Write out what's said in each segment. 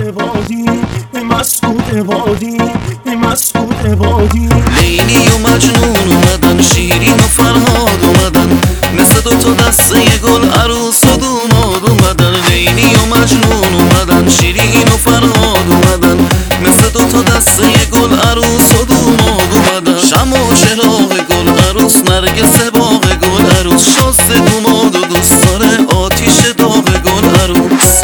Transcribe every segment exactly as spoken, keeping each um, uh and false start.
عبادی مسعود عبادی مسعود عبادی لیلی و مجنون اومدن، شیرین و فرهاد اومدن، مثل دوتا دسته گل عروس و دوماد اومدن. لیلی و مجنون اومدن، شیرین و فرهاد اومدن، مثل دوتا دسته گل عروس و دوماد اومدن. شمع و چراغ گل عروس، نرگس باغ گل عروس، شازده دوماد و دوست داره آتیش داغ گل عروس.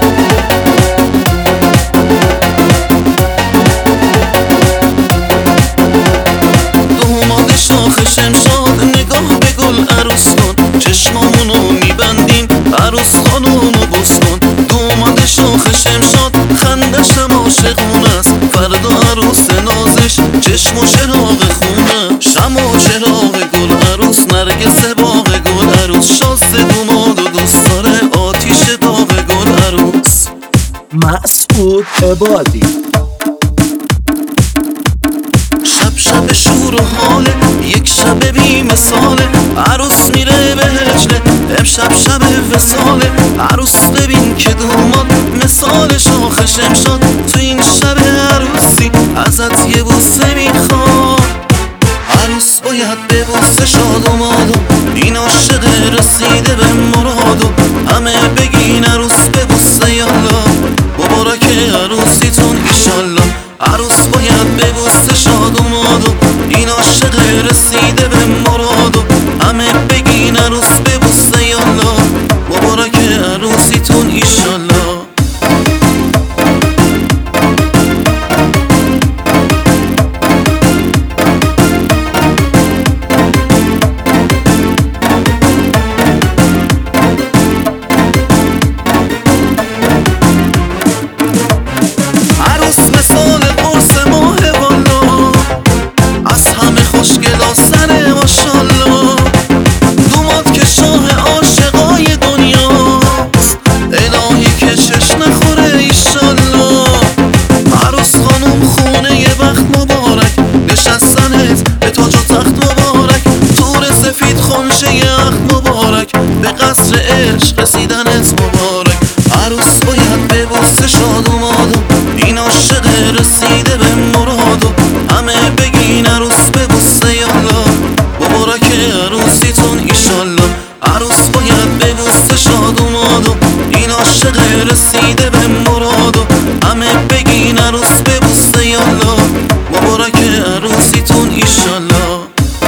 شاخ شمشاد نگاه به گل عروس کن، چشمامونو میبندیم عروس خانومو بوس کن. دوماد شاخ شمشاد خندشم عاشقون است، فردا عروس نازش چشم و چراغ خونه. شمع و چراغ گل عروس، نرگس باغ گل عروس، شازده دوماد و دوست داره آتیش داغ گل عروس. مسعود عبادی شب شب شور و حاله، یک شب بی مثاله، عروس میره به هجله، امشب شب وصاله. عروس ببین که دوماد مثال شاخ شمشاد، تو این شب عروسی ازت یه بوسه میخواد. عروس باید ببوسه شاد و مادو، این عاشق رسیده به مرادو. همه بگین عروس ببوسه یالا، مبارک عروسیتون ایشالله. عروس باید ببوسه شاد و مادو، این عاشق رسیده به مرادو. همه بگین عروس ببوسه یالا، مبارک عروسیتون ایشالله. به قصر عشق رسیدنت مبارک. عروس باید ببوسه شاد و مادو، این عاشق رسیده به مرادو. همه بگین عروس ببوسه یالا، مبارک عروسیتون ایشالله. عروس باید ببوسه شاد و مادو، این عاشق رسیده به مرادو. همه بگین عروس ببوسه یالا، مبارک عروسیتون ایشالله.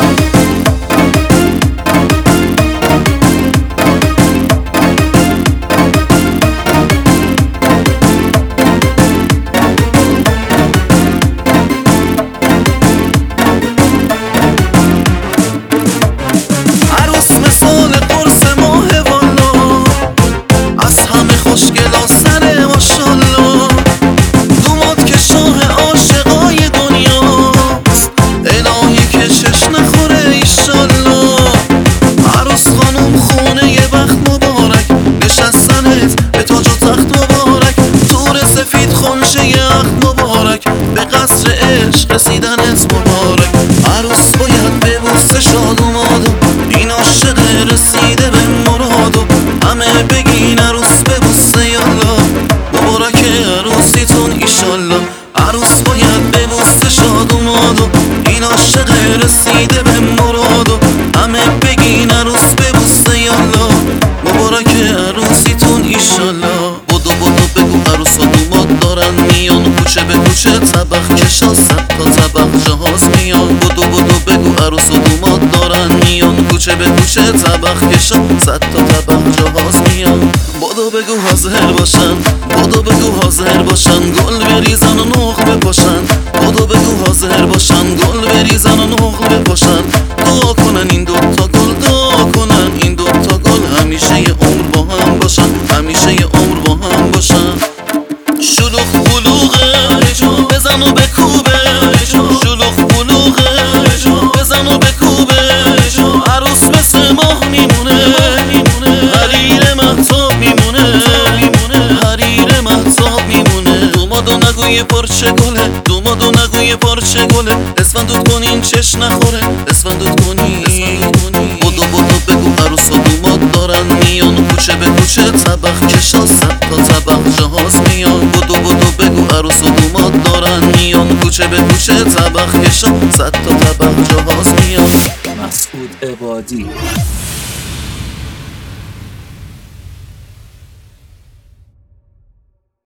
به قصر عشق رسیدنت مبارک. عروس باید ببوسه شاد و مادو، این عاشق رسیده به مرادو. همه بگین عروس ببوسه یالا، مبارک عروسیتون ایشالله. عروس باید ببوسه شاد و مادو، این عاشق رسیده به مرادو. همه بگین عروس ببوسه یالا، مبارک عروسیتون ایشالله. بدو بدو بگو عروس و دوماد دارن میان، کوچه به کوچه طبق کشا، صد تا طبق جهاز میان. بدو بدو بگو عروس و دوماد دارن میان، کوچه به کوچه طبق کشا، صد تا طبق جهاز میان. بدو بگو حاضر باشن، بدو بگو حاضر باشن، گل بریزن و نقل بپاشن. بدو بگو حاضر باشن، گل بریزن و نقل بپاشن. دعا کنن این دوتا گل، دعا کنن این دوتا گل، همیشه یه عمر با هم باشن، همیشه یه عمر با هم باشن. شلوغ بلوغه بزن و بکوبه، شلوغ بلوغه بزن و بکوبه. عروس مثل ماه میمونه، حریر مهتاب میمونه، حریر مهتاب میمونه. دومادو نگوی پرچه گله، دومادو نگوی پرچه گله. اسفندود کنین چش نخوره، اسفندود کنین. بدو بدو بگو عروس و دوماد دارن میان، کوچه به کوچه طبق کشا، صد تا طبق جهاز میان. بدو بدو عروس و دوماد دارن میان کوچه به کوچه طبق کشان صد تا طبق جهاز میان مسعود عبادی